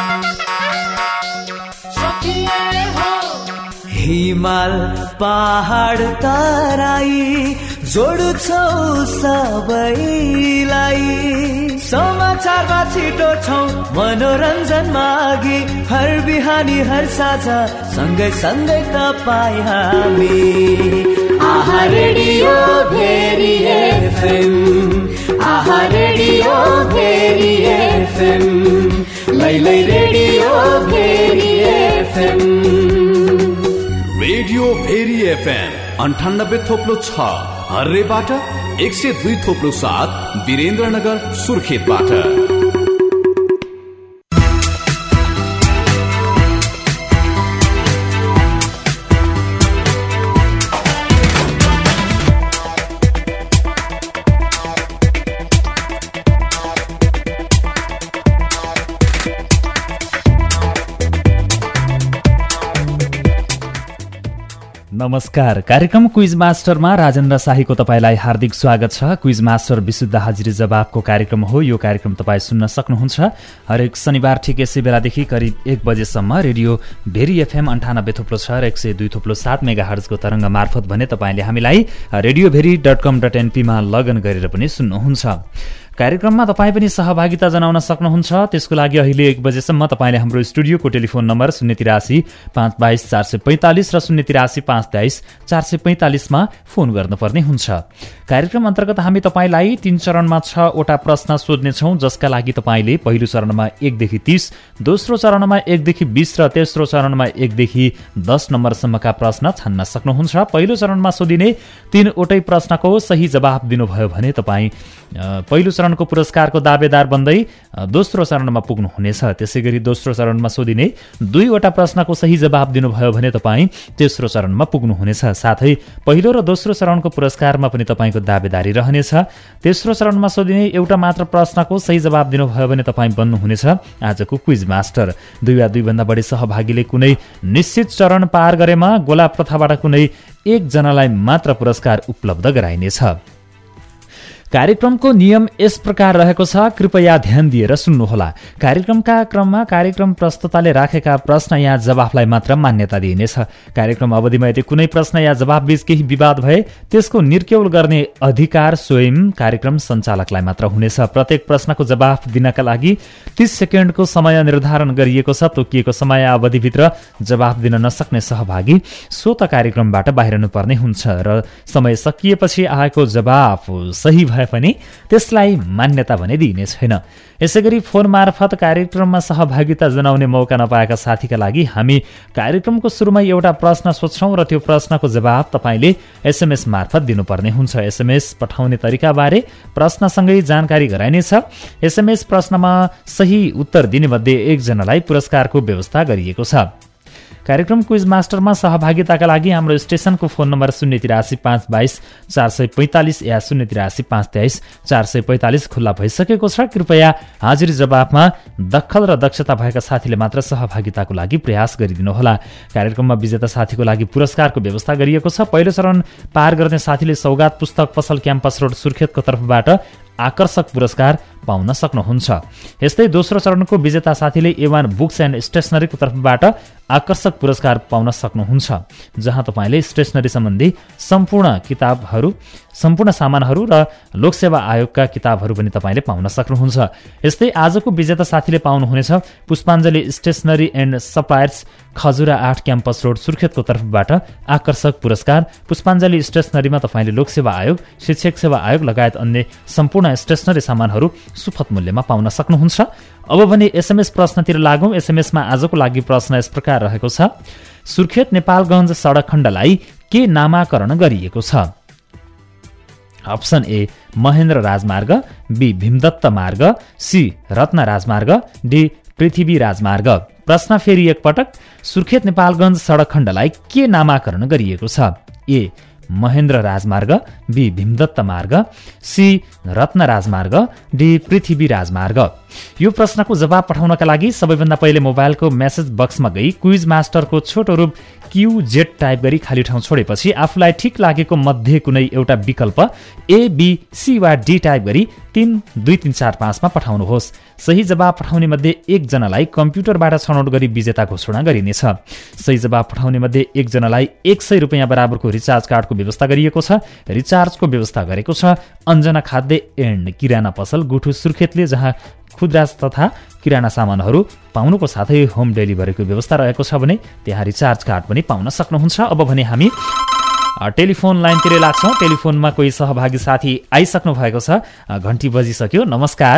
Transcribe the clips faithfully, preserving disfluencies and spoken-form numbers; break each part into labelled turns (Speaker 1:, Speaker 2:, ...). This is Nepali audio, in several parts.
Speaker 1: हिमाल पहाड तराई जोड्छौ सबैलाई, समाचारमा छिटो छौ मनोरञ्जनमा अघि, हर बिहानी हर साझा सँगै सँगै तपाईँ हामी। आहा रेडियो भेरी एफएम, आहा रेडियो भेरी एफएम, लैलै radio Bheri FM.
Speaker 2: Radio Bheri FM अन्ठानब्बे थोप्लो छ हर्रेबाट, एक सय दुई थोप्लो सात वीरेन्द्रनगर सुर्खेतबाट।
Speaker 3: नमस्कार, कार्यक्रम क्विज मास्टरमा राजेन्द्र शाहीको तपाईँलाई हार्दिक स्वागत छ। क्विज मास्टर विशुद्ध हाजिरी जवाबको कार्यक्रम हो। यो कार्यक्रम तपाईँ सुन्न सक्नुहुन्छ हरेक शनिबार ठिक यसै बेलादेखि करिब एक बजेसम्म रेडियो भेरी एफएम अन्ठानब्बे थोप्लो छ र एक सय दुई थोप्लो सात मेगा हर्जको तरङ्ग मार्फत भने तपाईँले हामीलाई radio Bheri dot com dot एनपीमा लगइन गरेर पनि सुन्नुहुन्छ। कार्यक्रममा तपाईँ पनि सहभागिता जनाउन सक्नुहुन्छ। त्यसको लागि अहिले एक बजेसम्म तपाईँले हाम्रो स्टुडियोको टेलिफोन नम्बर शून्य तिरासी पाँच बाइस चार सय पैँतालिस र शून्य तिरासी पाँच तेइस चार सय पैँतालिसमा फोन गर्नुपर्ने हुन्छ। कार्यक्रम अन्तर्गत हामी तपाईँलाई तीन चरणमा छवटा प्रश्न सोध्नेछौँ, जसका लागि तपाईँले पहिलो चरणमा एकदेखि तीस, दोस्रो चरणमा एकदेखि बीस र तेस्रो चरणमा एकदेखि दस नम्बरसम्मका प्रश्न छान्न सक्नुहुन्छ। पहिलो चरणमा सोधिने तीनवटै प्रश्नको सही जवाब दिनुभयो भने तपाईँ पहिलो चरणको पुरस्कारको दावेदार बन्दै दोस्रो चरणमा पुग्नुहुनेछ। त्यसै गरी दोस्रो चरणमा सोधिने दुईवटा प्रश्नको सही जवाब दिनुभयो भने तपाईँ तेस्रो चरणमा पुग्नुहुनेछ। साथै पहिलो र दोस्रो चरणको पुरस्कारमा पनि तपाईँको दावेदारी रहनेछ। तेस्रो चरणमा सोधिने एउटा मात्र प्रश्नको सही जवाब दिनुभयो भने तपाईँ बन्नुहुनेछ आजको क्विज मास्टर। दुई वा दुईभन्दा बढी सहभागीले कुनै निश्चित चरण पार गरेमा गोला प्रथाबाट कुनै एकजनालाई मात्र पुरस्कार उपलब्ध गराइनेछ। कार्यक्रमको नियम यस प्रकार रहेको छ, कृपया ध्यान दिएर सुन्नुहोला। कार्यक्रमका क्रममा कार्यक्रम प्रस्तुताले राखेका प्रश्न या जवाफलाई मात्र मान्यता दिइनेछ। कार्यक्रम अवधिमा यदि कुनै प्रश्न या जवाफ बीच केही विवाद भए त्यसको निर्क्यौल गर्ने अधिकार स्वयं कार्यक्रम सञ्चालकलाई मात्र हुनेछ। प्रत्येक प्रश्नको जवाफ दिनका लागि तीस सेकेन्डको समय निर्धारण गरिएको छ। तोकिएको समय अवधिभित्र जवाफ दिन नसक्ने सहभागी स्वत कार्यक्रमबाट बाहिरनुपर्ने हुन्छ र समय सकिएपछि आएको जवाफ सही भए पनि त्यसलाई मान्यता भने दिइने छैन। यसैगरी फोन मार्फत कार्यक्रममा सहभागिता जनाउने मौका नपाएका साथीका लागि हामी कार्यक्रमको सुरुमा एउटा प्रश्न सोध्छौं र त्यो प्रश्नको जवाब तपाईँले एसएमएस मार्फत दिनुपर्ने हुन्छ। एसएमएस पठाउने तरिकाबारे प्रश्नसँगै जानकारी गराइनेछ। एसएमएस प्रश्नमा सही उत्तर दिने मध्ये एकजनालाई पुरस्कारको व्यवस्था गरिएको छ। कार्यक्रम क्विज मास्टरमा सहभागिताका लागि हाम्रो स्टेशनको फोन नम्बर शून्य तिरासी पाँच बाइस चार सय पैँतालिस या शून्य तिरासी पाँच तेइस चार सय पैँतालिस खुल्ला भइसकेको छ। कृपया हाजिरी जवाफमा दखल र दक्षता भएका साथीले मात्र सहभागिताको लागि प्रयास गरिदिनुहोला। कार्यक्रममा विजेता साथीको लागि पुरस्कारको व्यवस्था गरिएको छ। पहिलो चरण पार गर्ने साथीले सौगात पुस्तक पसल क्याम्पस रोड सुर्खेतको तर्फबाट आकर्षक पुरस्कार पाउन सक्नुहुन्छ। यस्तै दोस्रो चरणको विजेता साथीले एवान बुक्स एन्ड स्टेसनरीको तर्फबाट आकर्षक पुरस्कार पाउन सक्नुहुन्छ, जहाँ तपाईँले स्टेसनरी सम्बन्धी सम्पूर्ण किताबहरू सम्पूर्ण सामानहरू र लोकसेवा आयोगका किताबहरू पनि तपाईँले पाउन सक्नुहुन्छ। यस्तै आजको विजेता साथीले पाउनुहुनेछ Pushpanjali stationery and suppliers Khajura आठ क्याम्पस रोड सुर्खेतको तर्फबाट आकर्षक पुरस्कार। पुष्पाञ्जली स्टेसनरीमा तपाईँले लोकसेवा आयोग, शिक्षक सेवा आयोग लगायत अन्य सम्पूर्ण स्टेसनरी सामानहरू सुपथ मूल्यमा पाउन सक्नुहुन्छ। अब भने एसएमएस प्रश्नतिर लागौं। एसएमएसमा आजको लागि प्रश्न यस प्रकार रहेको छ, सुर्खेत नेपालगञ्ज सडक खण्डलाई के नामाकरण गरिएको छ? अप्सन ए महेन्द्र राजमार्ग, बी भीमदत्त मार्ग, सी रत्न राजमार्ग, डी पृथ्वी राजमार्ग। प्रश्न फेरि एकपटक, सुर्खेत नेपालगञ्ज सडक खण्डलाई के नामाकरण गरिएको छ? ए महेन्द्र राजमार्ग, बी भीमदत्त मार्ग, सी रत्न राजमार्ग, डी पृथ्वी राजमार्ग। यो प्रश्नको जवाब पठाउनका लागि सबैभन्दा पहिले मोबाइलको मेसेज बक्समा गई क्विज मास्टरको छोटो रूप क्युजेड टाइप गरी खाली ठाउँ छोडेपछि आफूलाई ठिक लागेको मध्ये कुनै एउटा विकल्प ए बी सी वा डी टाइप गरी तीन दुई तीन चार पाँचमा पठाउनुहोस्। सही जवाब पठाउने मध्ये एकजनालाई कम्प्युटरबाट छनौट गरी विजेता घोषणा गरिनेछ। सही जवाब पठाउने मध्ये एकजनालाई एक सय रुपियाँ बराबरको रिचार्ज कार्डको व्यवस्था गरिएको छ। रिचार्जको व्यवस्था गरेको छ अञ्जना खाद्य एन्ड किराना पसल गुठु सुर्खेतले, जहाँ खुद्रा तथा किराना सामानहरू पाउनुको साथै होम डेलिभरीको व्यवस्था रहेको छ भने त्यहाँ रिचार्ज कार्ड पनि पाउन सक्नुहुन्छ। अब भने हामी टेलिफोन लाइनतिर लाग्छौँ। टेलिफोनमा कोही सहभागी साथी आइसक्नु भएको छ। घन्टी बजिसक्यो। नमस्कार।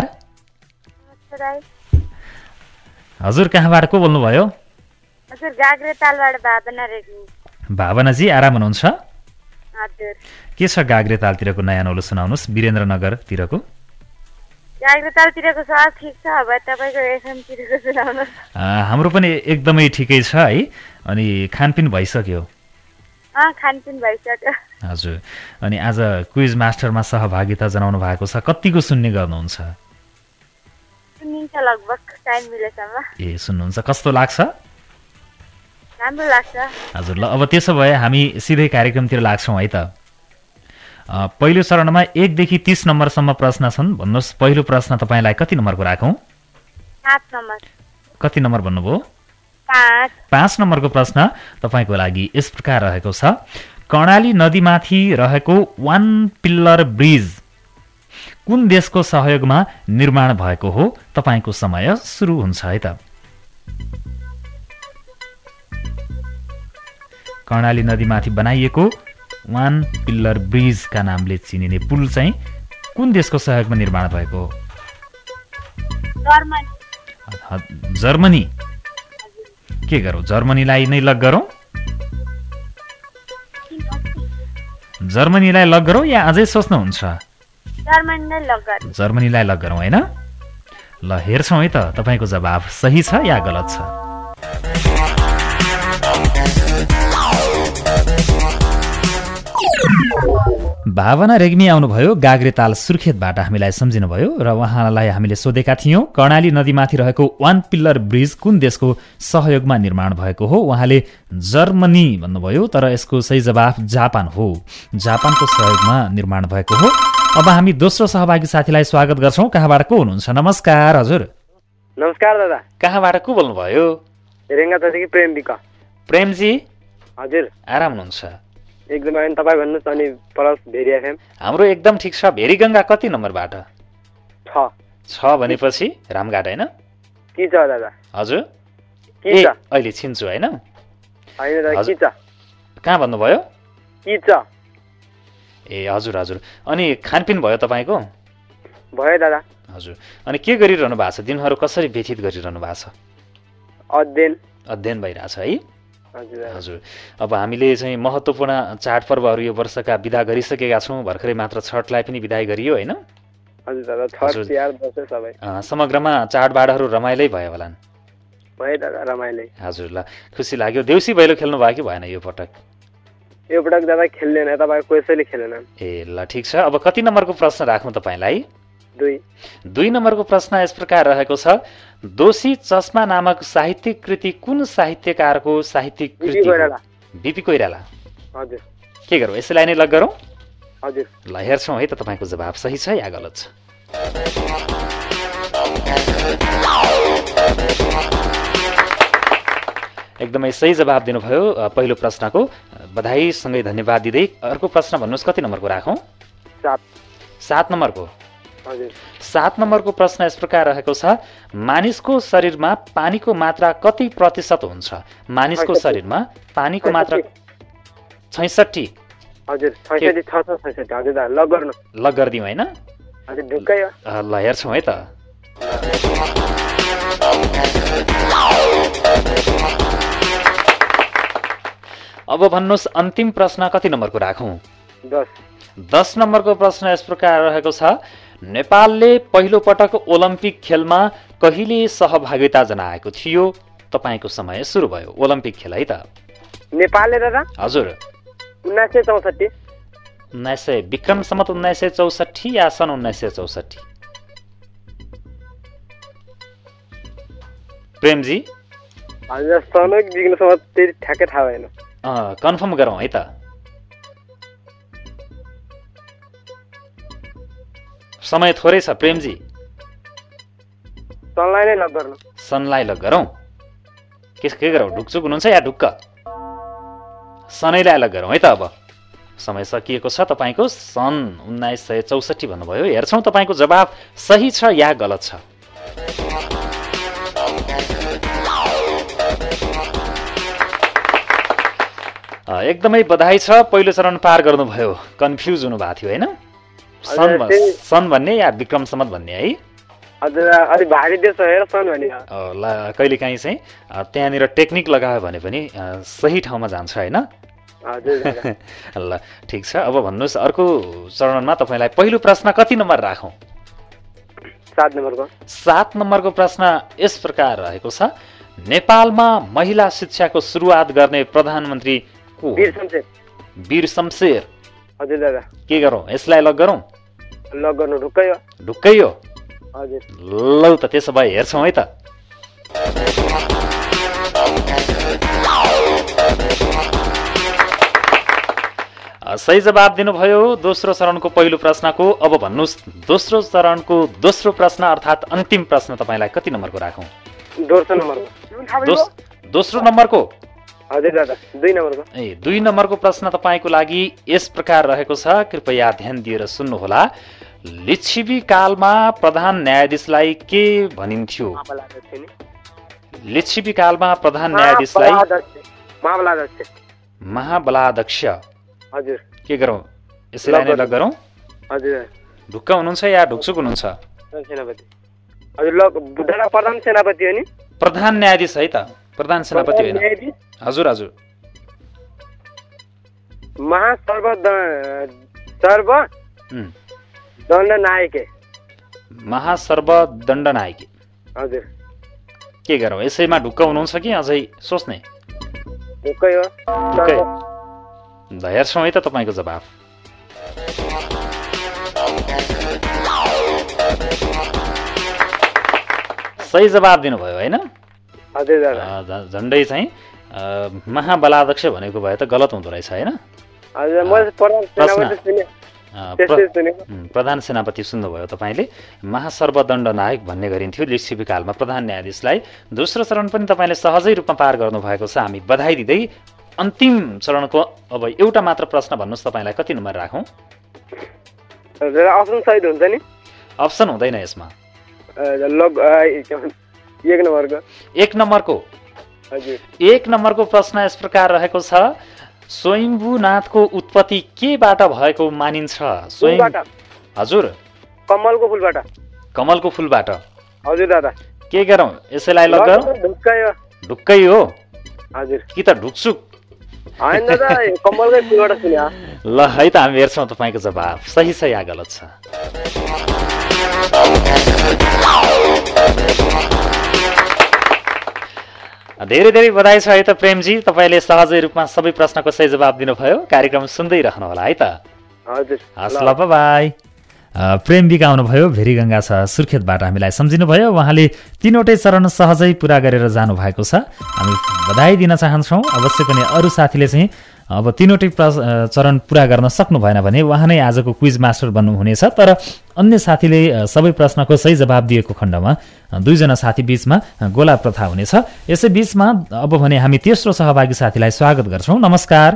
Speaker 3: हजुर, कहाँबाट को बोल्नुभयो?
Speaker 4: हजुर, गाग्रेतालबाट भावना रेग्मी।
Speaker 3: भावनाजी, आराम हुनुहुन्छ?
Speaker 4: हजुर।
Speaker 3: के छ गाग्रेतालतिरको नयाँ नौलो सुनाउनुहोस्। वीरेन्द्रनगरतिरको
Speaker 4: गाग्रेतालतिरको सब ठिक छ। अब तपाईँको एफएमतिरको सुनाउनुहोस्।
Speaker 3: हाम्रो पनि एकदमै ठिकै छ है। अनि खानपिन भइसक्यो?
Speaker 4: अँ, खानपिन भइसक्यो।
Speaker 3: हजुर। अनि आज क्विज मास्टरमा सहभागिता जनाउनु भएको छ। कतिको सुन्ने गर्नुहुन्छ?
Speaker 4: सुनिन्छ लगभग टाइम मिलेसम्म।
Speaker 3: ए, सुन्नुहुन्छ। कस्तो लाग्छ?
Speaker 4: राम्रो लाग्छ।
Speaker 3: हजुर, ल अब त्यसो भए हामी सिधै कार्यक्रमतिर लाग्छौँ है त। पहिलो चरणमा एकदेखि तीस नम्बरसम्म प्रश्न छन्। भन्नुहोस्, पहिलो प्रश्न तपाईँलाई कति नम्बरको राखौँ?
Speaker 4: पाँच नम्बर।
Speaker 3: कति नम्बर भन्नुभयो?
Speaker 4: पाँच।
Speaker 3: पाँच नम्बरको प्रश्न तपाईँको लागि यस प्रकार रहेको छ। कर्णाली नदीमाथि रहेको वान पिल्लर ब्रिज कुन देशको सहयोगमा निर्माण भएको हो? तपाईँको समय सुरु हुन्छ है त। कर्णाली नदीमाथि बनाइएको वान पिल्लर ब्रिजका नामले चिनिने पुल चाहिँ कुन देशको सहयोगमा निर्माण भएको हो?
Speaker 4: जर्मनी।
Speaker 3: जर्मनी। के गरौँ, जर्मनीलाई नै लग गरौँ? जर्मनीलाई लग गरौँ या अझै सोच्नुहुन्छ?
Speaker 4: जर्मनीलाई लग गरौँ।
Speaker 3: जर्मनीलाई लग गरौँ होइन? ल हेर्छौँ है त तपाईँको जवाब सही छ या गलत छ। भावना रेग्मी आउनुभयो गाग्रेताल सुर्खेतबाट, हामीलाई सम्झिनुभयो र उहाँलाई हामीले सोधेका थियौँ कर्णाली नदीमाथि रहेको वान पिल्लर ब्रिज कुन देशको सहयोगमा निर्माण भएको हो? उहाँले जर्मनी भन्नुभयो, तर यसको सही जवाफ जापान हो। जापानको सहयोगमा निर्माण भएको हो। अब हामी दोस्रो सहभागी साथीलाई स्वागत गर्छौँ। कहाँबाट को हुनुहुन्छ? नमस्कार। हजुर,
Speaker 5: नमस्कार दादा।
Speaker 3: कहाँबाट को बोल्नुभयो?
Speaker 5: रेङ्गाटादेखि प्रेम विक।
Speaker 3: प्रेमजी,
Speaker 5: हजुर,
Speaker 3: आराम हुनुहुन्छ?
Speaker 5: एकदम। अनि तपाईँ भन्नुहोस्। अनि प्लस भेरी एफएम?
Speaker 3: हाम्रो एकदम ठिक छ। भेरीगङ्गा कति नम्बरबाट?
Speaker 5: छ।
Speaker 3: छ भनेपछि रामघाट होइन?
Speaker 5: के छ दादा?
Speaker 3: हजुर,
Speaker 5: के छ?
Speaker 3: अहिले छिन्छु होइन?
Speaker 5: होइन दादा, के छ?
Speaker 3: कहाँ भन्नुभयो?
Speaker 5: के छ?
Speaker 3: ए हजुर हजुर। अनि खानपिन भयो तपाईँको?
Speaker 5: भयो दादा।
Speaker 3: हजुर। अनि के गरिरहनु भएको छ? दिनहरू कसरी व्यतीत गरिरहनु भएको छ?
Speaker 5: अध्ययन।
Speaker 3: अध्ययन भइरहेछ है?
Speaker 5: हजुर
Speaker 3: हजुर। अब हामीले चाहिँ महत्त्वपूर्ण चाडपर्वहरू यो वर्षका विदा गरिसकेका छौँ। भर्खरै मात्र छठलाई पनि विदाई गरियो होइन?
Speaker 5: हजुर दादा। छठ, तिहार, दसैँ सबै।
Speaker 3: समग्रमा चाडबाडहरू रमाइलै भयो होला?
Speaker 5: भयो दादा, रमाइलै।
Speaker 3: हजुर। ल, खुसी लाग्यो। देउसी भैलो खेल्नु भयो कि भएन यो पटक?
Speaker 5: यो पटक दादा खेल्दैन, तपाईँ कसैले खेलेन।
Speaker 3: ए ल, ठिक छ। अब कति नम्बरको प्रश्न राख्नु तपाईँलाई?
Speaker 5: दुई।
Speaker 3: दुई नम्बरको प्रश्न यस प्रकार रहेको छ। दोषी चस्मा नामक साहित्यिक कृति कुन साहित्यकारको साहित्यिक कृति हो? बिपी कोइराला।
Speaker 5: हजुर।
Speaker 3: के गरौँ, यसैलाई नै लग गरौँ?
Speaker 5: हजुर।
Speaker 3: ल हेर्छौँ है त तपाईँको जवाब सही छ या गलत छ। एकदमै सही जवाब दिनुभयो पहिलो प्रश्नको। बधाईसँगै धन्यवाद दिँदै अर्को प्रश्न भन्नुहोस्, कति नम्बरको राखौँ?
Speaker 5: सात।
Speaker 3: सात नम्बरको?
Speaker 5: हजुर।
Speaker 3: सात नम्बरको प्रश्न यस प्रकार रहेको छ। मानिसको शरीरमा पानीको मात्रा कति प्रतिशत हुन्छ? मानिसको शरीरमा पानीको मात्रा छैसठी।
Speaker 5: हजुर, छैसठी छ छ छैसठी। हजुर दादा, लग गर्नु।
Speaker 3: लग गरिदिउँ होइन?
Speaker 5: हजुर, ढुक्कै हो।
Speaker 3: ल हेर्छौँ है त। अब भन्नुहोस्, अन्तिम प्रश्न कति नम्बरको राखौँ?
Speaker 5: दस।
Speaker 3: दस नम्बरको प्रश्न यस प्रकार रहेको छ। नेपालले पहिलो पटक ओलम्पिक खेलमा कहिले सहभागिता जनाएको थियो? तपाईँको समय सुरु भयो। ओलम्पिक खेल है त?
Speaker 5: नेपालले दादा?
Speaker 3: हजुर।
Speaker 5: उन्नाइस सय चौसठी।
Speaker 3: उन्नाइस सय विक्रम सम्मत उन्नाइस सय चौसठी या सन् उन्नाइस सय चौसठी? प्रेमजी
Speaker 5: हजुर सनक जिग्नसम्म त्यति ठ्याक्कै थाहा भएन।
Speaker 3: कन्फर्म गरौँ है त। समय थोरै छ प्रेमजी।
Speaker 5: सनलाई नै लक गर्नु।
Speaker 3: सनलाई लक गरौँ। के के गरौँ ढुकचुक हुनुहुन्छ या ढुक्क? सनैलाई लक गरौँ है त। अब समय सकिएको छ तपाईँको। सन् उन्नाइस सय चौसठी भन्नुभयो। हेर्छौँ तपाईँको जवाब सही छ या गलत छ। एकदमै बधाई छ, पहिलो चरण पार गर्नुभयो। कन्फ्युज हुनुभएको थियो होइन? सन सन भन्ने या विक्रम सम्वत भन्ने है?
Speaker 5: हजुर अलि भारी देश हेर सन भन्ने।
Speaker 3: ल कहिलेकाहीँ चाहिँ त्यहाँनिर टेक्निक लगायो भने पनि सही ठाउँमा जान्छ होइन?
Speaker 5: हजुर
Speaker 3: ल ठिक छ। अब भन्नुहोस् अर्को चरणमा तपाईँलाई पहिलो प्रश्न कति नम्बर राखौँ?
Speaker 5: सात नम्बरको। सात
Speaker 3: नम्बरको प्रश्न यस प्रकार रहेको छ, नेपालमा महिला शिक्षाको सुरुवात गर्ने प्रधानमन्त्री को?
Speaker 5: वीर शमशेर।
Speaker 3: वीर शमशेर।
Speaker 5: हजुर दादा।
Speaker 3: के गरौँ यसलाई लक गरौँ?
Speaker 5: लक गर्नु। ढुक्कै हो। ढुक्कै
Speaker 3: हो?
Speaker 5: हजुर।
Speaker 3: लौ त त्यसो भए हेर्छौँ है त। सही जवाब दिनुभयो दोस्रो चरणको पहिलो प्रश्नको। अब भन्नुहोस् दोस्रो चरणको दोस्रो प्रश्न अर्थात् अन्तिम प्रश्न तपाईँलाई कति नम्बरको राखौँ?
Speaker 5: दोस्रो नम्बरको।
Speaker 3: दोस्रो नम्बरको?
Speaker 5: हजुर दादा दुई नम्बरको।
Speaker 3: ए दुई नम्बरको प्रश्न तपाईँको लागि यस प्रकार रहेको छ, कृपया ध्यान दिएर सुन्नुहोला। लिच्छवी कालमा प्रधान न्यायाधीशलाई के भनिन्थ्यो? लिच्छवी कालमा प्रधान न्यायाधीशलाई
Speaker 5: महाबलाध्यक्ष।
Speaker 3: महाबलाध्यक्ष।
Speaker 5: हजुर।
Speaker 3: के गरौँ यसैलाई नै लक गरौँ?
Speaker 5: हजुर।
Speaker 3: ढुक्क हुनुहुन्छ या ढुकचुक हुनुहुन्छ?
Speaker 5: सेनापति। हजुर लक बुढा प्रधान सेनापति हो नि?
Speaker 3: प्रधान न्यायाधीश है त, प्रधान सेनापति होइन। हजुर हजुर।
Speaker 5: महासर्व सर्व दण्डनायक।
Speaker 3: महासर्व दण्डनायक।
Speaker 5: हजुर।
Speaker 3: के गरौँ यसैमा ढुक्क हुनुहुन्छ कि अझै सोच्ने?
Speaker 5: ढुक्कै हो।
Speaker 3: ढुक्कै। हेर्छौँ है त तपाईँको जवाब। सही जवाब दिनुभयो होइन?
Speaker 5: हजुर दादा।
Speaker 3: झन्डै चाहिँ महाबलाध्यक्ष भनेको भए त गलत हुँदो रहेछ होइन? प्रधान सेनापति सुन्नुभयो तपाईँले। महासर्व दण्डनायक भन्ने गरिन्थ्यो लिच्छवी कालमा प्रधान न्यायाधीशलाई। दोस्रो चरण पनि तपाईँले सहजै रूपमा पार गर्नुभएको छ, हामी बधाई दिँदै अन्तिम चरणको अब एउटा मात्र प्रश्न भन्नुहोस् तपाईँलाई कति नम्बर राखौँ?
Speaker 5: अप्सन सहित हुन्छ नि?
Speaker 3: अप्सन हुँदैन यसमा।
Speaker 5: एक नम्बरको। एक
Speaker 3: नम्बरको?
Speaker 5: हजुर। एक
Speaker 3: नम्बरको प्रश्न यस प्रकार रहेको छ, स्वयम्भूनाथको उत्पत्ति केबाट भएको मानिन्छ? स्वयं हजुर।
Speaker 5: कमलको फुलबाट।
Speaker 3: कमलको फुलबाट?
Speaker 5: हजुर दादा।
Speaker 3: के गरौँ यसैलाई लक गरौँ?
Speaker 5: ढुक्कै हो।
Speaker 3: ढुक्कै हो?
Speaker 5: हजुर।
Speaker 3: कि त ढुकचुक?
Speaker 5: हैन दादा कमलकै फुलबाट सुन्या।
Speaker 3: ल है त हामी हेर्छौँ तपाईँको जवाब सही छ या गलत छ। धेरै धेरै बधाई छ है त प्रेमजी, तपाईँले सहजै रूपमा सबै प्रश्नको सही जवाब दिनुभयो। कार्यक्रम सुन्दै रहनु होला है त।
Speaker 5: हजुर।
Speaker 3: हस् ल बाई। प्रेम बिका आउनुभयो भेरीगङ्गा छ सुर्खेतबाट, हामीलाई सम्झिनुभयो। उहाँले तीनवटै चरण सहजै पुरा गरेर जानुभएको छ, हामी बधाई दिन चाहन्छौँ। अवश्य पनि अरू साथीले चाहिँ अब तीनवटै चरण पुरा गर्न सक्नु भएन भने उहाँ नै आजको क्विज मास्टर बन्नुहुनेछ। तर अन्य साथीले सबै प्रश्नको सही जवाब दिएको खण्डमा दुईजना साथी बीचमा गोला प्रथा हुनेछ। यसै बीचमा अब भने हामी तेस्रो सहभागी साथीलाई स्वागत गर्छौँ। नमस्कार।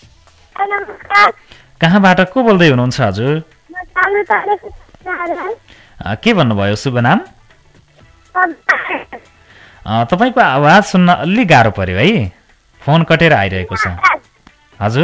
Speaker 3: कहाँबाट को बोल्दै हुनुहुन्छ हजुर? के भन्नुभयो शुभ नाम? तपाईँको आवाज सुन्न अलि गाह्रो पर्यो है, फोन कटेर आइरहेको छ। हजुर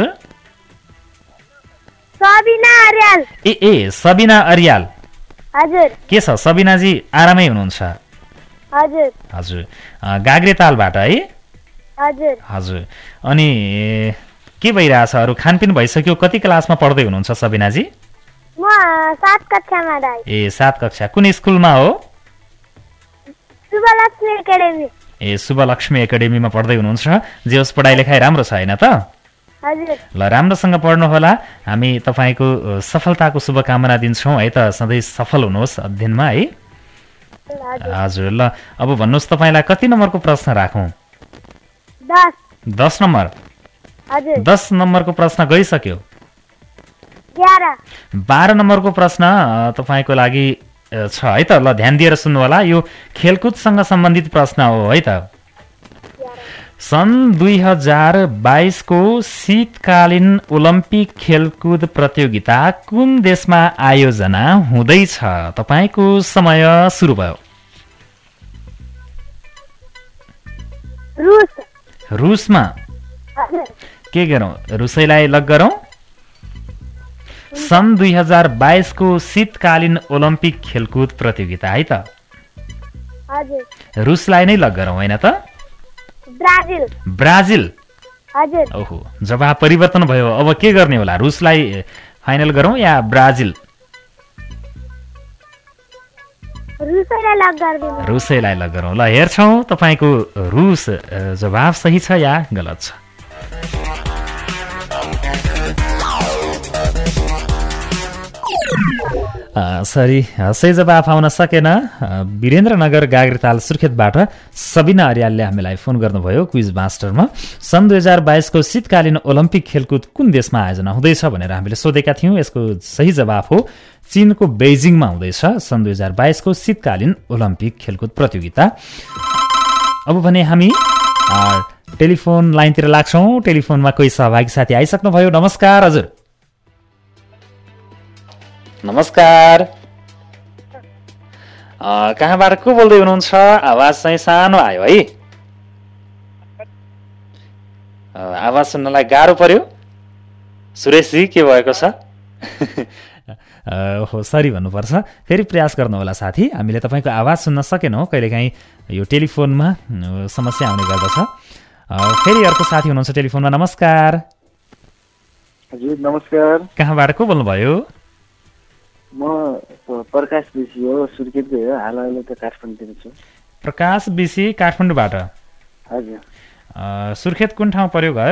Speaker 4: सबिना अर्याल।
Speaker 3: ए ए सबिना अर्याल।
Speaker 4: हजुर।
Speaker 3: के छ सबिनाजी आरामै हुनुहुन्छ?
Speaker 4: हजुर।
Speaker 3: हजुर गाग्रे तालबाट है?
Speaker 4: हजुर।
Speaker 3: हजुर अनि के भइरहेछ, अरू खानपिन भइसक्यो? कति क्लासमा पढ्दै हुनुहुन्छ सबिनाजी?
Speaker 4: म सात कक्षामा दाइ।
Speaker 3: ए सात कक्षा, कुन स्कुलमा हो?
Speaker 4: शुभलक्ष्मी एकाडेमी।
Speaker 3: ए शुभलक्ष्मी एकाडेमीमा पढ्दै हुनुहुन्छ। जे होस् पढाइ लेखाइ राम्रो छ होइन त?
Speaker 4: हजुर।
Speaker 3: ल राम्रोसँग पढ्नुहोला, हामी तपाईँको सफलताको शुभकामना दिन्छौँ है त। सधैँ सफल हुनुहोस् अध्ययनमा है। हजुर ल अब भन्नुहोस् तपाईँलाई कति नम्बरको प्रश्न राखौँ?
Speaker 4: दस
Speaker 3: दस नम्बर।
Speaker 4: हजुर
Speaker 3: दस नम्बरको प्रश्न गइसक्यो।
Speaker 4: एघार
Speaker 3: बाह्र नम्बरको प्रश्न अ, तपाईँको लागि अ, छ है त। ल ध्यान दिएर सुन्नु होला, यो खेलकुदसँग सम्बन्धित प्रश्न हो है त। सन् दुई हजार बाइसको शीतकालीन ओलम्पिक खेलकुद प्रतियोगिता कुन देशमा आयोजना हुँदैछ? तपाईँको समय सुरु भयो।
Speaker 4: रुस
Speaker 3: रुसमा।
Speaker 4: हजुर
Speaker 3: के गरौँ, रुसैलाई लग गरौँ। सन् दुई हजार बाइसको शीतकालीन ओलम्पिक खेलकुद प्रतियोगिता है त।
Speaker 4: हजुर
Speaker 3: रुसलाई नै लग गरौँ होइन त?
Speaker 4: Brazil
Speaker 3: Brazil.
Speaker 4: हजुर
Speaker 3: ओहो, जवाब परिवर्तन भयो। अब के गर्ने होला, रुसलाई फाइनल गरौँ या ब्राजिल?
Speaker 4: रुसैलाई लग गरिदिनु।
Speaker 3: रुसैलाई लग गरौँ। ल हेर्छौँ तपाईँको रुस अ, जवाब सही छ या गलत छ। अ, सरी अ, सही जवाब आउन सकेन। अ, वीरेन्द्रनगर गाग्रीताल सुर्खेतबाट सबिना अर्यालले हामीलाई फोन गर्नुभयो क्विज मास्टरमा। सन् दुई हजार बाइसको शीतकालीन ओलम्पिक खेलकुद कुन देशमा आयोजना हुँदैछ भनेर हामीले सोधेका थियौँ। यसको सही जवाब हो चीनको बेजिङमा हुँदैछ सन् दुई हजार बाइसको शीतकालीन ओलम्पिक खेलकुद प्रतियोगिता। अब भने हामी अ, टेलिफोन लाइनतिर लाग्छौँ। टेलिफोनमा कोही सहभागी साथी आइसक्नुभयो। नमस्कार हजुर। नमस्कार। अ, कहाँबाट को बोल्दै हुनुहुन्छ? आवाज चाहिँ सानो आयो है। अ, आवाज सुन्नलाई गाह्रो पर्यो। सुरेशजी के भएको छ? अ, हो सरी भन्नुपर्छ। फेरि प्रयास गर्नुहोला साथी, हामीले तपाईँको आवाज सुन्न सकेनौँ। कहिलेकाहीँ यो टेलिफोनमा अ, समस्या आउने गर्दछ। अ, फेरि अर्को साथी हुनुहुन्छ टेलिफोनमा। नमस्कार।
Speaker 6: हजुर नमस्कार।
Speaker 3: कहाँबाट को बोल्नुभयो?
Speaker 6: म प्रकाश विषी हो, सुर्खेतको हो। हाल अहिले त काठमाडौँतिर छु।
Speaker 3: प्रकाश विषी काठमाडौँबाट।
Speaker 6: हजुर
Speaker 3: अ, सुर्खेत कुन ठाउँ पर्यो घर?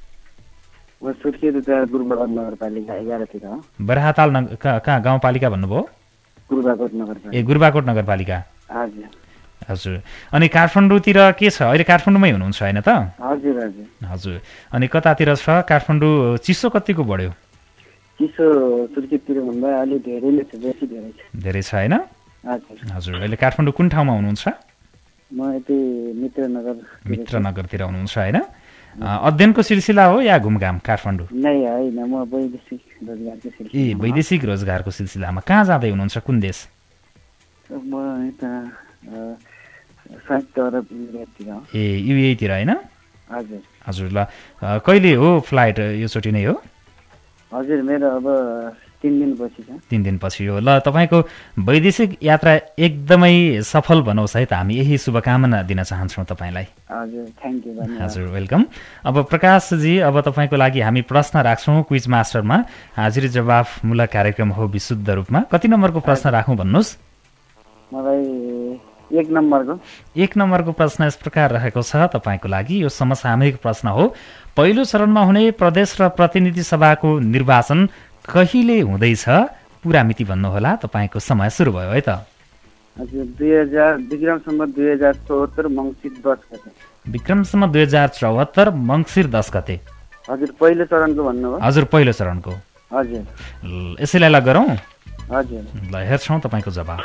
Speaker 6: म सुर्खेत उता गुरुबाकोट नगरपालिका एघारतिर हो।
Speaker 3: बराहताल नग कहाँ कहाँ गाउँपालिका भन्नुभयो?
Speaker 6: गुरुबाकोट
Speaker 3: ए
Speaker 6: नगरपालिका।
Speaker 3: गुरुबाकोट नगरपालिका।
Speaker 6: हजुर
Speaker 3: हजुर। अनि काठमाडौँतिर के छ अहिले? काठमाडौँमै हुनुहुन्छ होइन त?
Speaker 6: हजुर हजुर
Speaker 3: हजुर। अनि कतातिर छ काठमाडौँ? चिसो कतिको बढ्यो?
Speaker 6: चिसो सुर्खेततिर भन्दा अलि धेरै नै छ, बेसी धेरै छ।
Speaker 3: धेरै छ होइन?
Speaker 6: हजुर
Speaker 3: हजुर। अहिले काठमाडौँ कुन ठाउँमा हुनुहुन्छ?
Speaker 6: म यति मित्रनगर
Speaker 3: मित्रनगरतिर हुनुहुन्छ होइन? अ, अध्ययनको सिलसिला हो या घुमघाम काठमाडौँ?
Speaker 6: नै होइन, म वैदेशिक रोजगारको
Speaker 3: ए
Speaker 6: सिलसिलामा।
Speaker 3: वैदेशिक रोजगारको सिलसिलामा। कहाँ जाँदै हुनुहुन्छ, कुन देश?
Speaker 6: म यता अ, संयुक्त अरब इमिरेटतिर हो।
Speaker 3: ए युएईतिर होइन?
Speaker 6: हजुर
Speaker 3: हजुर। ल अ, कहिले हो फ्लाइट? योचोटि नै हो?
Speaker 6: हजुर मेरो अब तिन दिनपछि छ।
Speaker 3: तिन दिनपछि हो। ल तपाईँको वैदेशिक यात्रा एकदमै सफल बनोस् है त, हामी यही शुभकामना दिन चाहन्छौँ तपाईँलाई।
Speaker 6: हजुर थ्याङ्क यू धन्यवाद।
Speaker 3: हजुर वेलकम। अब प्रकाशजी, अब तपाईँको लागि हामी प्रश्न राख्छौँ क्विज मास्टरमा। हाजिर जवाफमूलक कार्यक्रम हो विशुद्ध रूपमा। कति नम्बरको प्रश्न राखौँ भन्नुहोस्?
Speaker 6: मलाई एक नम्बरको
Speaker 3: एक नम्बरको प्रश्न यस प्रकार रहेको छ तपाईँको लागि। यो समसामयिक प्रश्न हो। पहिलो चरणमा हुने प्रदेश र प्रतिनिधि सभाको निर्वाचन कहिले हुँदैछ? पुरा मिति भन्नुहोला। तपाईँको समय सुरु भयो है त।
Speaker 6: हजुर दुई हजार विक्रमसम्म दुई हजार चौहत्तर मङ्सिर दस गते।
Speaker 3: विक्रमसम्म दुई हजार चौहत्तर मङ्सिर दस गते।
Speaker 6: हजुर पहिलो चरणको भन्नुभयो?
Speaker 3: हजुर पहिलो चरणको।
Speaker 6: हजुर
Speaker 3: ल, यसैलाई ल गरौँ।
Speaker 6: हजुर
Speaker 3: ल हेर्छौँ तपाईँको जवाब।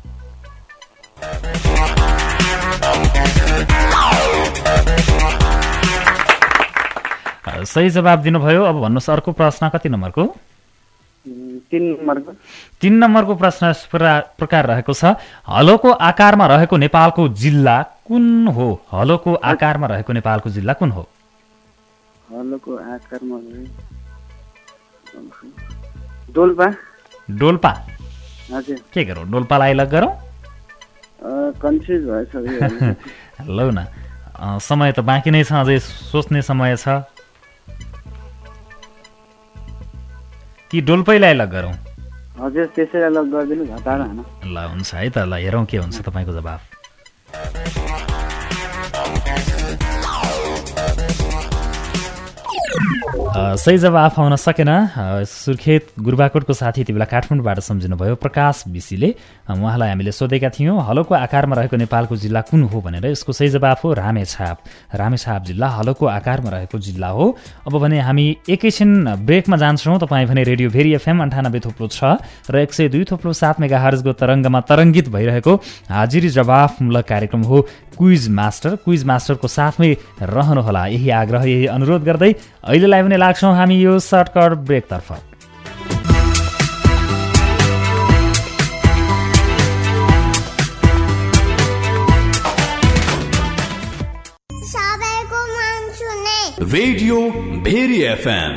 Speaker 3: सही जवाब दिनुभयो। अब भन्नुहोस् अर्को प्रश्न कति नम्बरको?
Speaker 6: तिन नम्बरको।
Speaker 3: तीन नम्बरको प्रश्न यस प्रा- प्रकार रहेको छ। हलोको आकारमा रहेको नेपालको जिल्ला कुन हो? हलोको आकारमा रहेको नेपालको जिल्ला कुन हो?
Speaker 6: हलोको आकारमा डोल्पा।
Speaker 3: डोल्पा।
Speaker 6: हजुर
Speaker 3: के गरौँ, डोल्पालाई लग गरौँ?
Speaker 6: कन्फ्युज भएछ
Speaker 3: लौ न, अ, समय त बाँकी नै छ, अझै सोच्ने समय छ कि डोल्पैलाई लग गरौँ?
Speaker 6: हजुर त्यसैलाई लग गरिदिनु घटाएर होइन।
Speaker 3: ल हुन्छ है त। ल हेरौँ के हुन्छ तपाईँको जवाब। सही जवाफ आउन सकेन। सुर्खेत गुरुबाकोटको साथी यति बेला काठमाडौँबाट सम्झिनुभयो प्रकाश विसीले। उहाँलाई हामीले सोधेका थियौँ हलोको आकारमा रहेको नेपालको जिल्ला कुन हो भनेर। यसको सही जवाफ हो रामेछाप। रामेछाप जिल्ला हलोको आकारमा रहेको जिल्ला हो। अब भने हामी एकैछिन ब्रेकमा जान्छौँ। तपाईँ भने रेडियो भेरी एफएम अन्ठानब्बे थोप्लो छ र एक सय दुई थोप्लो सात मेगा हर्जको तरङ्गमा तरङ्गित भइरहेको हाजिरी जवाफमूलक कार्यक्रम हो क्विज मास्टर। क्विज मास्टरको साथमै रहनुहोला यही आग्रह यही अनुरोध गर्दै अहिलेलाई भने लाग्छौँ हामी यो सर्टकट ब्रेकतर्फ।
Speaker 2: रेडियो भेरी एफएम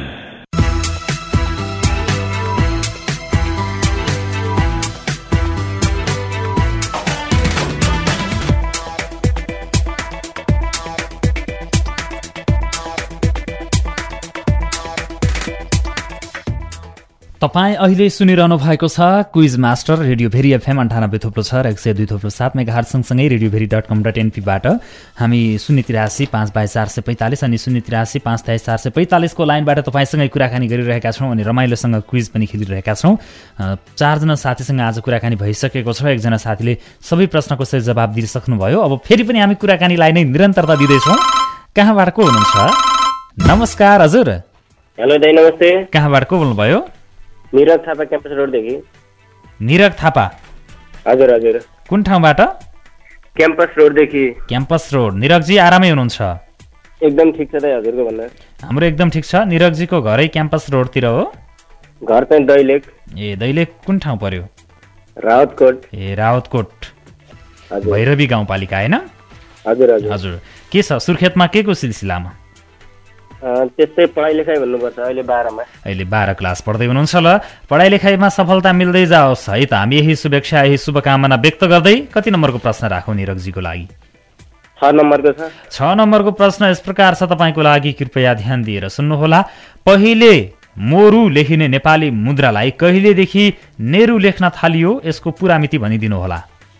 Speaker 3: तपाईँ अहिले सुनिरहनु भएको छ quiz master radio Bheri FM अन्ठानब्बे थोप्लो छ र एक सय दुई थोप्लो सात मेगा हर्ज सँगसँगै radio Bheri dot com dot एनपीबाट हामी शून्य तिरासी पाँच बाइस चार सय पैँतालिस अनि शून्य तिरासी पाँच तेइस चार सय पैँतालिसको लाइनबाट तपाईँसँगै कुराकानी गरिरहेका छौँ अनि रमाइलोसँग क्विज पनि खेलिरहेका छौँ। चारजना साथीसँग आज कुराकानी भइसकेको छ। एकजना साथीले सबै प्रश्नको सही जवाब दिइसक्नुभयो। अब फेरि पनि हामी कुराकानीलाई नै निरन्तरता दिँदैछौँ। कहाँबाट को हुनुहुन्छ? नमस्कार हजुर।
Speaker 5: हेलो दाइ नमस्ते।
Speaker 3: कहाँबाट को बोल्नुभयो?
Speaker 5: निरग थापा क्याम्पस रोडदेखि।
Speaker 3: निरग थापा?
Speaker 5: हजुर हजुर।
Speaker 3: कुन ठाउँबाट?
Speaker 5: क्याम्पस रोडदेखि।
Speaker 3: Campus road. निरगजी आरामै हुनुहुन्छ?
Speaker 5: एकदम ठिक छ दाइ हजुरको भन्दा।
Speaker 3: हाम्रो एकदम ठिक छ। निरगजीको घरै क्याम्पस रोडतिर हो?
Speaker 5: घर चाहिँ दैलेख।
Speaker 3: ए दैलेख कुन ठाउँ पर्यो?
Speaker 5: रावतकोट।
Speaker 3: ए रावतकोट भैरवी गाउँपालिका होइन?
Speaker 5: हजुर हजुर
Speaker 3: हजुर। के छ सुर्खेतमा के को सिलसिलामा?
Speaker 5: त्यस्तै पढाइ लेखाइ भन्नुपर्छ। अहिले बाह्रमा। अहिले
Speaker 3: बाह्र क्लास पढ्दै हुनुहुन्छ। ल पढाइ लेखाइमा सफलता मिल्दै जाओस् है त। हामी यही शुभेच्छा यही शुभकामना व्यक्त गर्दै कति नम्बरको प्रश्न राखौँ निरगजीको लागि?
Speaker 5: छ नम्बरको छ।
Speaker 3: छ नम्बरको प्रश्न यस प्रकार छ तपाईँको लागि, कृपया ध्यान दिएर सुन्नुहोला। पहिले मोरु लेखिने नेपाली मुद्रालाई कहिलेदेखि नेरु लेख्न थालियो यसको पूरा मिति भनिदिनु होला।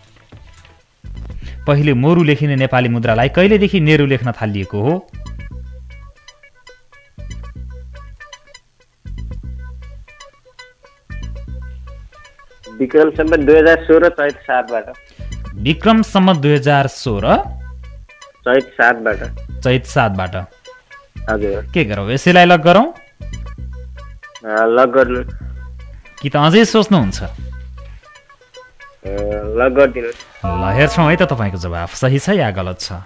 Speaker 3: पहिले मोरु लेखिने नेपाली मुद्रालाई कहिलेदेखि नेरु लेख्न थालिएको हो?
Speaker 5: विक्रम सम्मत दुई हजार सोह्र चैत सातबाट।
Speaker 3: विक्रम सम्मत दुई हजार सोह्र
Speaker 5: चैत सातबाट।
Speaker 3: चैत सातबाट।
Speaker 5: हजुर।
Speaker 3: के गरौँ यसैलाई लक गरौँ?
Speaker 5: लक गर्नु
Speaker 3: कि त अझै सोच्नुहुन्छ?
Speaker 5: लक गरिदिनु।
Speaker 3: ल हेर्छौँ है त तपाईँको जवाफ सही छ या गलत छ।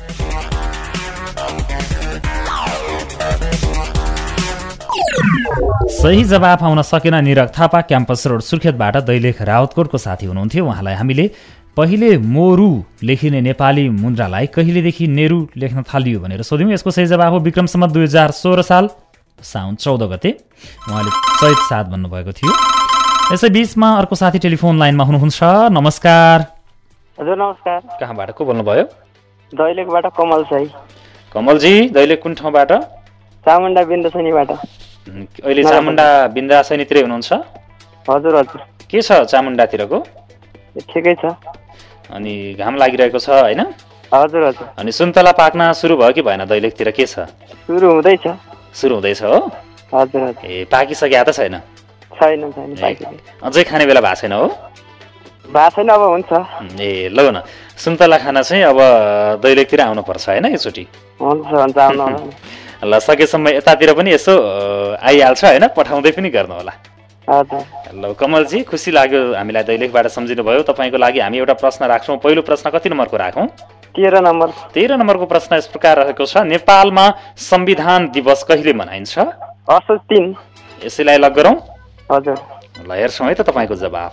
Speaker 3: सही जवाफ आउन सकेन। निरग थापा क्याम्पस रोड सुर्खेतबाट दैलेख रावतकोटको साथी हुनुहुन्थ्यो। उहाँलाई हामीले पहिले मोरु लेखिने नेपाली मुद्रालाई कहिलेदेखि नेरु लेख्न थालियो भनेर सोध्यौँ। यसको सही जवाफ हो विक्रम सम्मत दुई हजार सोह्र साल साउन चौध गते। उहाँले चैत सात भन्नुभएको थियो। यसै बिचमा अर्को साथी टेलिफोन लाइनमा हुनुहुन्छ। नमस्कार।
Speaker 7: हजुर नमस्कार।
Speaker 3: कहाँबाट को बोल्नुभयो?
Speaker 7: दैलेखबाट कमल साई।
Speaker 3: कमलजी दैलेख कुन ठाउँबाट?
Speaker 7: चामुण्डा बिन्दासनीबाट।
Speaker 3: अहिले चामुण्डा बिन्दासनीतिरै हुनुहुन्छ?
Speaker 7: हजुर हजुर।
Speaker 3: के छ चामुण्डातिरको?
Speaker 7: ठिकै छ।
Speaker 3: अनि घाम लागिरहेको छ होइन?
Speaker 7: हजुर हजुर।
Speaker 3: अनि सुन्तला पाक्न सुरु भयो कि भएन दैलेखतिर? के छ?
Speaker 7: सुरु हुँदैछ।
Speaker 3: सुरु हुँदैछ हो?
Speaker 7: हजुर हजुर।
Speaker 3: ए पाकिसक्या त छैन?
Speaker 7: छैन छैन पाकिसक्यो।
Speaker 3: अझै खाने बेला भएको छैन हो?
Speaker 7: भएको छैन अब हुन्छ।
Speaker 3: ए ल न सुन्तला खाना चाहिँ अब दैलेखतिर आउनुपर्छ होइन यसचोटि?
Speaker 7: हुन्छ हुन्छ आउनु आउनु।
Speaker 3: ल सकेसम्म यतातिर पनि यसो आइहाल्छ होइन? पठाउँदै पनि गर्नु होला।
Speaker 7: हजुर।
Speaker 3: ल कमलजी खुसी लाग्यो हामीलाई दैलेखबाट सम्झिनु भयो। तपाईँको लागि हामी एउटा प्रश्न राख्छौँ। पहिलो प्रश्न कति नम्बरको राखौँ?
Speaker 7: तेह्र नम्बर।
Speaker 3: तेह्र नम्बरको प्रश्न यस प्रकार रहेको छ। नेपालमा संविधान दिवस कहिले मनाइन्छ?
Speaker 7: असोज तीन।
Speaker 3: यसैलाई लक गरौँ?
Speaker 7: हजुर।
Speaker 3: ल हेर्छौँ है त तपाईँको जवाफ।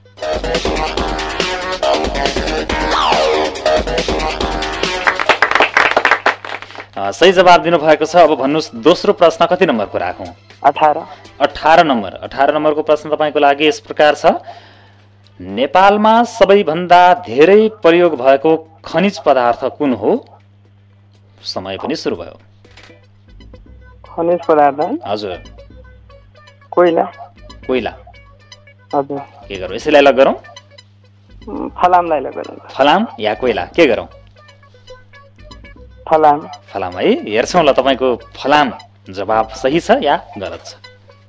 Speaker 3: सही जवाब दिनुभएको छ। अब भन्नुहोस् दोस्रो प्रश्न कति नम्बरको राखौँ?
Speaker 7: अठार।
Speaker 3: अठार नम्बर। अठार नम्बरको प्रश्न तपाईँको लागि यस प्रकार छ। नेपालमा सबैभन्दा धेरै प्रयोग भएको खनिज पदार्थ कुन हो? समय पनि सुरु भयो।
Speaker 7: खनिज पदार्थ?
Speaker 3: हजुर।
Speaker 7: कोइला।
Speaker 3: कोइला।
Speaker 7: हजुर।
Speaker 3: के गरौँ यसैलाई लक गरौँ?
Speaker 7: फलामलाई लक गरौँ।
Speaker 3: फलाम या कोइला के गरौँ?
Speaker 7: फलाम।
Speaker 3: फलाम है हेर्छौँ ल तपाईँको फलाम जवाब सही छ या गलत छ?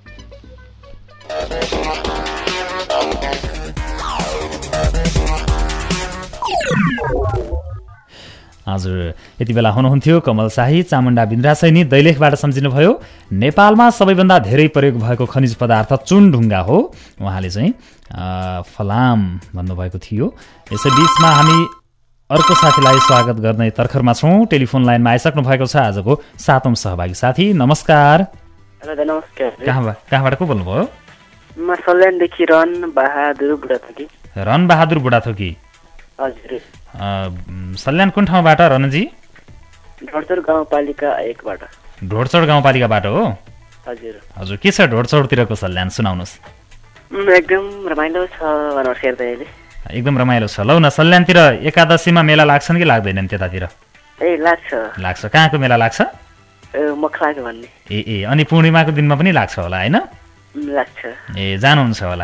Speaker 3: हजुर, यति बेला हुनुहुन्थ्यो कमल शाही, चामुण्डा बिन्द्रासैनी, दैलेखबाट सम्झिनुभयो। नेपालमा सबैभन्दा धेरै प्रयोग भएको खनिज पदार्थ चुनढुङ्गा हो। उहाँले चाहिँ फलाम भन्नुभएको थियो। यसै बिचमा हामी अर्को साथीलाई स्वागत गर्ने तर्खरमा छौँ। टेलिफोन लाइनमा आइसक्नु भएको छ आजको सातौं सहभागी साथी। नमस्कार।
Speaker 5: नमस्कार।
Speaker 3: कहाँबाट कहाँबाट को बोल्नुभयो?
Speaker 5: म सल्यानदेखि रन बहादुर बुढाथोकी।
Speaker 3: रन बहादुर बुढाथोकी।
Speaker 5: हजुर।
Speaker 3: सल्यान कुन ठाउँबाट रनजी?
Speaker 5: ढोडचौर गाउँपालिका एकबाट।
Speaker 3: ढोडचौर गाउँपालिकाबाट हो?
Speaker 5: हजुर। हजुर,
Speaker 3: के छ ढोडचौरतिरको सल्यान, सुनाउनुहोस्।
Speaker 5: एकदम रमाइलो छ भन्नुहोस् हेर्दै अहिले।
Speaker 3: एकदम रमाइलो छ। लौ न, सल्यानतिर एकादशीमा मेला लाग्छन् कि लाग्दैनन् त्यतातिर?
Speaker 5: ए लाग्छ।
Speaker 3: लाग्छ। कहाँको मेला लाग्छ?
Speaker 5: मखलाको भन्ने।
Speaker 3: ए ए अनि पूर्णिमाको दिनमा पनि लाग्छ होला हैन?
Speaker 5: लाग्छ।
Speaker 3: ए जानुहुन्छ होला?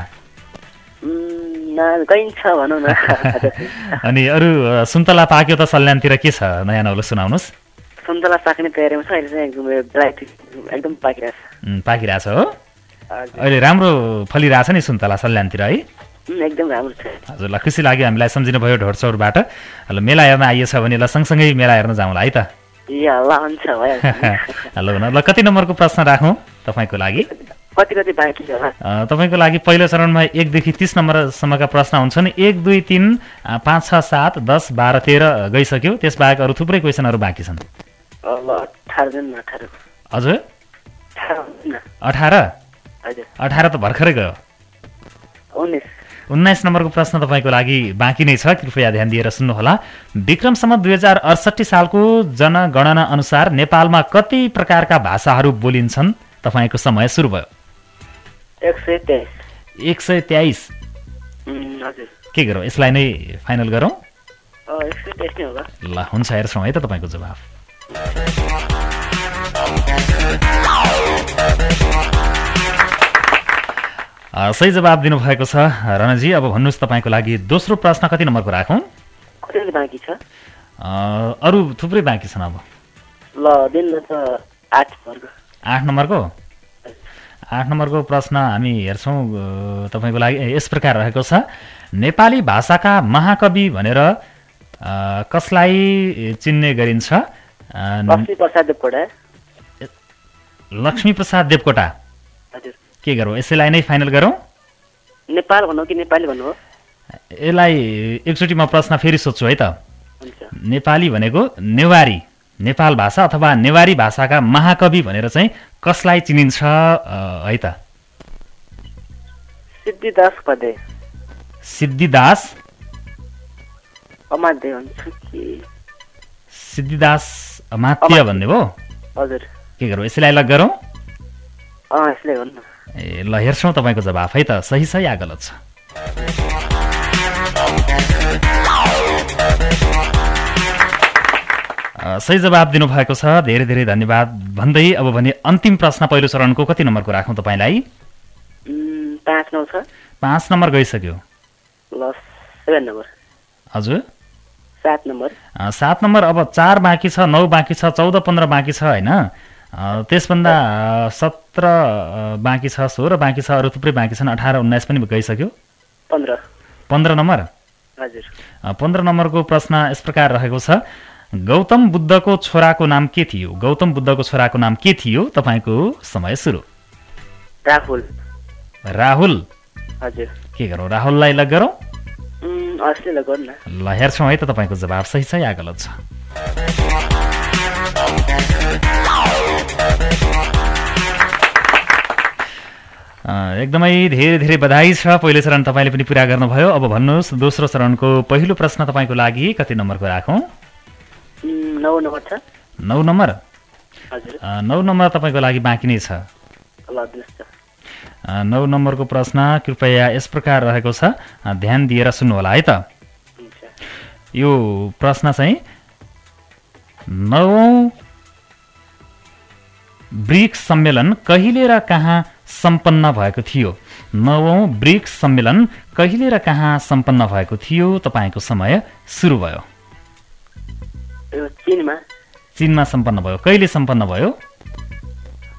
Speaker 5: गइन्छ भनौँ न।
Speaker 3: अनि अरू सुन्तला पाक्यो त सल्यानतिर, के छ नयाँ नौलो सुनाउनुहोस्।
Speaker 5: सुन्तला पाक्ने तयारीमा छ अहिले चाहिँ, एकदम एकदम पाकिरहेछ।
Speaker 3: पाकिरहेछ हो? अहिले राम्रो फलिरहेछ नि सुन्तला सल्यानतिर है?
Speaker 5: एकदम राम्रो छ।
Speaker 3: हजुर, ल खुसी लाग्यो हामीलाई सम्झिनु भयो ढोडचौरबाट। ल मेला हेर्न आइएछ भने ल सँगसँगै मेला हेर्न जाउँला है त।
Speaker 5: ए ल हुन्छ भइहाल्छ।
Speaker 3: ल न, ल कति नम्बरको प्रश्न राखौँ तपाईँको लागि?
Speaker 5: कति कति बाँकी छ?
Speaker 3: तपाईँको लागि पहिलो चरणमा एकदेखि तीस नम्बरसम्मका प्रश्न हुन्छन्। एक दुई तिन पाँच छ सात दस बाह्र तेह्र गइसक्यो। त्यसबाहेक अरू थुप्रै क्वेसनहरू बाँकी छन्। हजुर, अठार? अठार त भर्खरै गयो। उन्नाइस नम्बरको प्रश्न तपाईँको लागि बाँकी नै छ, कृपया ध्यान दिएर सुन्नुहोला। विक्रमसम्म दुई हजार अडसट्ठी सालको जनगणना अनुसार नेपालमा कति प्रकारका भाषाहरू बोलिन्छन्? तपाईँको समय सुरु भयो।
Speaker 5: एक सय तेइस।
Speaker 3: एक सय तेइस? के गरौँ, यसलाई नै फाइनल गरौँ? ल हुन्छ, हेर्छौँ है त तपाईँको जवाब। सही जवाब दिनुभएको छ रनजी। अब भन्नुहोस् तपाईँको लागि दोस्रो प्रश्न कति नम्बरको राखौँ?
Speaker 5: कति बाँकी छ?
Speaker 3: अरू थुप्रै बाँकी छन्। अब
Speaker 5: ल दिनु त आठ नम्बरको।
Speaker 3: आठ नम्बरको? आठ नम्बरको प्रश्न हामी हेर्छौँ तपाईँको लागि। यस प्रकार रहेको छ, नेपाली भाषाका महाकवि भनेर कसलाई चिन्ने गरिन्छ?
Speaker 5: लक्ष्मी प्रसाद देवकोटा।
Speaker 3: लक्ष्मी प्रसाद देवकोटा?
Speaker 5: हजुर।
Speaker 3: के गरौँ, यसैलाई नै फाइनल गरौँ?
Speaker 5: नेपाल भन्नु कि नेपाली भन्नु हो?
Speaker 3: यसलाई एकचोटि म प्रश्न फेरि सोध्छु है त। नेपाली भनेको नेवारी, नेपाल भाषा अथवा नेवारी भाषाका महाकवि भनेर चाहिँ कसलाई चिनिन्छ है त?
Speaker 5: सिद्धिदास उपाध्याय।
Speaker 3: सिद्धिदास
Speaker 5: अमात्य भन्छु कि?
Speaker 3: सिद्धिदास अमात्य भन्ने भयो?
Speaker 5: हजुर।
Speaker 3: के गरौँ, यसैलाई अलग गरौँ?
Speaker 5: अँ यसलाई गर्नु।
Speaker 3: ए ल हेर्छौँ तपाईँको जवाफ है त, सही छ या गलत छ? सही जवाब दिनुभएको छ, धेरै धेरै धन्यवाद भन्दै अब भने अन्तिम प्रश्न पहिलो चरणको कति नम्बरको राखौँ तपाईँलाई?
Speaker 5: पाँच नौ छ।
Speaker 3: पाँच नम्बर गइसक्यो।
Speaker 5: ल सेभेन नम्बर।
Speaker 3: हजुर,
Speaker 5: सात नम्बर।
Speaker 3: सात नम्बर। अब चार बाँकी छ, नौ बाँकी छ, चौध पन्ध्र बाँकी छ होइन? त्यसभन्दा सत्र बाँकी छ, सोह्र बाँकी छ, अरू थुप्रै बाँकी छन्। अठार उन्नाइस पनि गइसक्यो।
Speaker 5: पन्ध्र। पन्ध्र
Speaker 3: नम्बर?
Speaker 5: हजुर।
Speaker 3: पन्ध्र नम्बरको प्रश्न यस प्रकार रहेको छ, गौतम बुद्धको छोराको नाम के थियो? गौतम बुद्धको छोराको नाम के थियो? तपाईँको समय सुरु।
Speaker 5: राहुल।
Speaker 3: राहुल?
Speaker 5: हजुर।
Speaker 3: के गरौँ, राहुललाई लग गरौँ? ल हेर्छौँ है त तपाईँको जवाब सही छ या गलत छ? एकदमै धेरै धेरै बधाई छ। पहिलो चरण तपाईँले पनि पुरा गर्नुभयो। अब भन्नुहोस् दोस्रो चरणको पहिलो प्रश्न तपाईँको लागि कति नम्बरको राखौँ?
Speaker 5: नौ नम्बर छ।
Speaker 3: नौ नम्बर?
Speaker 5: हजुर।
Speaker 3: नौ नम्बर तपाईँको लागि बाँकी नै छ। नौ नम्बरको प्रश्न कृपया यस प्रकार रहेको छ, ध्यान दिएर सुन्नुहोला है त। यो प्रश्न चाहिँ नवौं ब्रिक्स सम्मेलन कहिले र कहाँ सम्पन्न भएको थियो? नवौं ब्रिक्स सम्मेलन कहिले र कहाँ सम्पन्न भएको थियो? तपाईँको समय सुरु भयो।
Speaker 5: चीनमा।
Speaker 3: चीनमा सम्पन्न भयो। कहिले सम्पन्न भयो?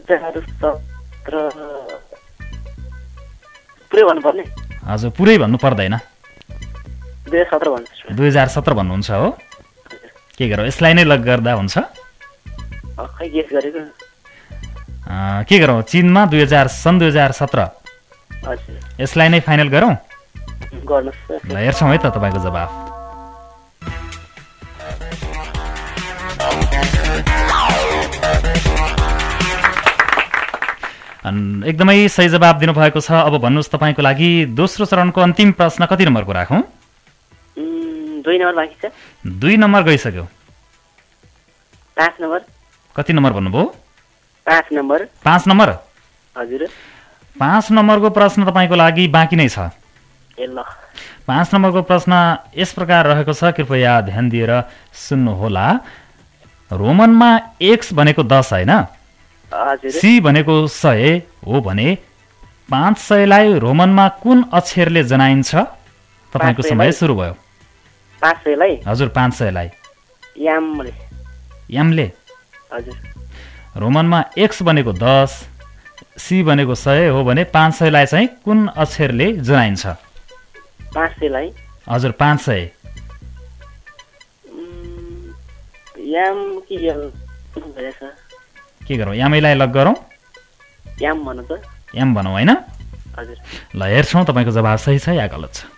Speaker 6: हजार सत्र पुरै भन्नुपर्ने
Speaker 3: हजुर पुरै भन्नु पर्दैन
Speaker 6: दुई हजार सत्र भन्छु
Speaker 3: दुई हजार सत्र भन्नुहुन्छ हो के गरौँ यसलाई नै लक गर्दा हुन्छ
Speaker 6: खै गेस गरेको
Speaker 3: अँ, के गरौँ चिनमा दुई हजार सन् दुई हजार सत्र
Speaker 6: हजुर
Speaker 3: यसलाई नै फाइनल गरौँ
Speaker 6: गर्नुहोस्
Speaker 3: ल हेर्छौँ है त तपाईँको जवाफ अन- एकदमै सही जवाब दिनुभएको छ। अब भन्नुहोस् तपाईँको लागि दोस्रो चरणको अन्तिम प्रश्न कति नम्बरको राखौँ?
Speaker 6: उम्, दुई नम्बर बाँकी छ
Speaker 3: दुई नम्बर गइसक्यो।
Speaker 6: पाँच नम्बर
Speaker 3: कति नम्बर भन्नुभयो?
Speaker 6: पाँच नम्बर
Speaker 3: पाँच नम्बर
Speaker 6: हजुर
Speaker 3: पाँच नम्बरको प्रश्न तपाईँको लागि बाँकी नै छ।
Speaker 6: ए ल
Speaker 3: पाँच नम्बरको प्रश्न यस प्रकार रहेको छ, कृपया ध्यान दिएर सुन्नुहोला। रोमनमा एक्स भनेको दस होइन,
Speaker 6: हजुर
Speaker 3: सी भनेको सय हो भने पाँच सयलाई रोमनमा कुन अक्षरले जनाइन्छ? तपाईँको समय सुरु भयो।
Speaker 6: पाँच सयलाई
Speaker 3: हजुर पाँच सयलाई
Speaker 6: यामले
Speaker 3: एमले
Speaker 6: हजुर
Speaker 3: रोमनमा एक्स भनेको दस, सी भनेको सय हो भने पाँच सयलाई चाहिँ कुन अक्षरले जनाइन्छ?
Speaker 6: पाँच सयलाई
Speaker 3: हजुर पाँच सय
Speaker 6: उम्, याम कि यल भएछ
Speaker 3: के गरौँ? एमैलाई लक गरौँ?
Speaker 6: याम भन्नु त
Speaker 3: एम भनौँ होइन?
Speaker 6: हजुर
Speaker 3: ल हेर्छौँ तपाईँको जवाब सही छ या गलत छ।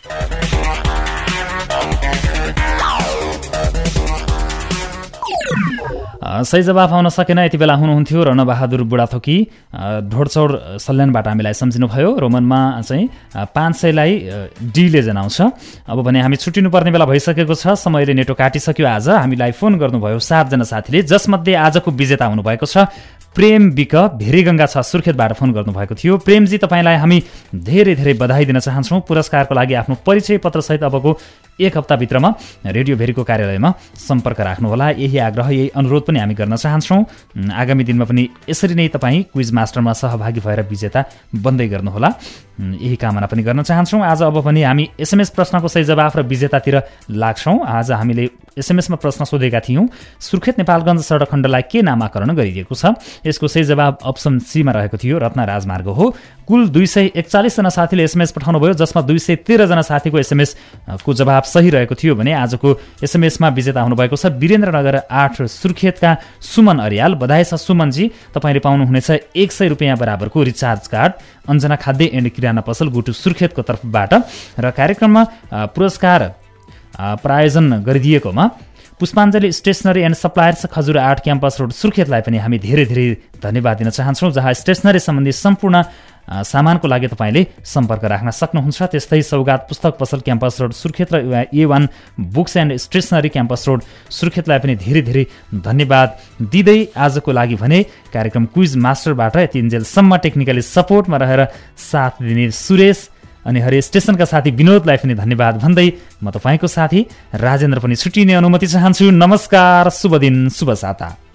Speaker 3: अ, सही जवाफ आउन सकेन। यति बेला हुनुहुन्थ्यो रणबहादुर बुढाथोकी, ढोडचौड सल्यानबाट हामीलाई सम्झिनुभयो। रोमनमा चाहिँ अ, पाँच सयलाई डीले जनाउँछ। अब भने हामी छुट्टिनु पर्ने बेला भइसकेको छ, समयले नेटो काटिसक्यो। आज हामीलाई फोन गर्नुभयो सातजना साथीले, जसमध्ये आजको विजेता हुनुभएको छ प्रेम विक भेरीगङ्गा छ सुर्खेतबाट फोन गर्नुभएको थियो। प्रेमजी तपाईँलाई हामी धेरै धेरै बधाई दिन चाहन्छौँ। पुरस्कारको लागि आफ्नो परिचय पत्रसहित अबको एक हप्ताभित्रमा रेडियो भेरीको कार्यालयमा सम्पर्क राख्नुहोला। यही आग्रह यही अनुरोध पनि हामी गर्न चाहन्छौँ। आगामी दिनमा पनि यसरी नै तपाईँ क्विज मास्टरमा सहभागी भएर विजेता बन्दै गर्नुहोला, यही कामना पनि गर्न चाहन्छौँ। आज अब पनि हामी एसएमएस प्रश्नको सही जवाफ र विजेतातिर लाग्छौँ। आज हामीले एसएमएसमा प्रश्न सोधेका थियौँ, सुर्खेत नेपालगञ्ज सडक खण्डलाई के नामाकरण गरिएको छ? यसको सही जवाब अप्सन सीमा रहेको थियो, रत्न राजमार्ग हो। कुल दुई सय एकचालिसजना साथीले एसएमएस पठाउनुभयो, जसमा दुई सय तेह्रजना साथीको एसएमएसको जवाब सही रहेको थियो भने आजको एसएमएसमा विजेता हुनुभएको छ वीरेन्द्रनगर आठ सुर्खेतका सुमन अरियाल। बधाई छ सुमनजी, तपाईँले पाउनुहुनेछ एक सय रुपियाँ बराबरको रिचार्ज कार्ड अञ्जना खाद्य एन्ड किराना पसल गुटु सुर्खेतको तर्फबाट। र कार्यक्रममा पुरस्कार प्रायोजन गरिदिएकोमा Pushpanjali stationery and suppliers Khajura आठ क्याम्पस रोड सुर्खेतलाई पनि हामी धेरै धेरै धन्यवाद दिन चाहन्छौँ, जहाँ स्टेसनरी सम्बन्धी सम्पूर्ण सामानको लागि तपाईँले सम्पर्क राख्न सक्नुहुन्छ। त्यस्तै सौगात पुस्तक पसल क्याम्पस रोड सुर्खेत र A one books and stationery campus road सुर्खेतलाई पनि धेरै धेरै धन्यवाद दिँदै आजको लागि भने कार्यक्रम क्विज मास्टरबाट यतिन्जेलसम्म टेक्निकली सपोर्टमा रहेर साथ दिने सुरेश अनि हरि स्टेसनका साथी विनोदलाई पनि धन्यवाद भन्दै म तपाईँको साथी राजेन्द्र पनि छुट्टिने अनुमति चाहन्छु। नमस्कार, शुभ दिन, शुभ साता।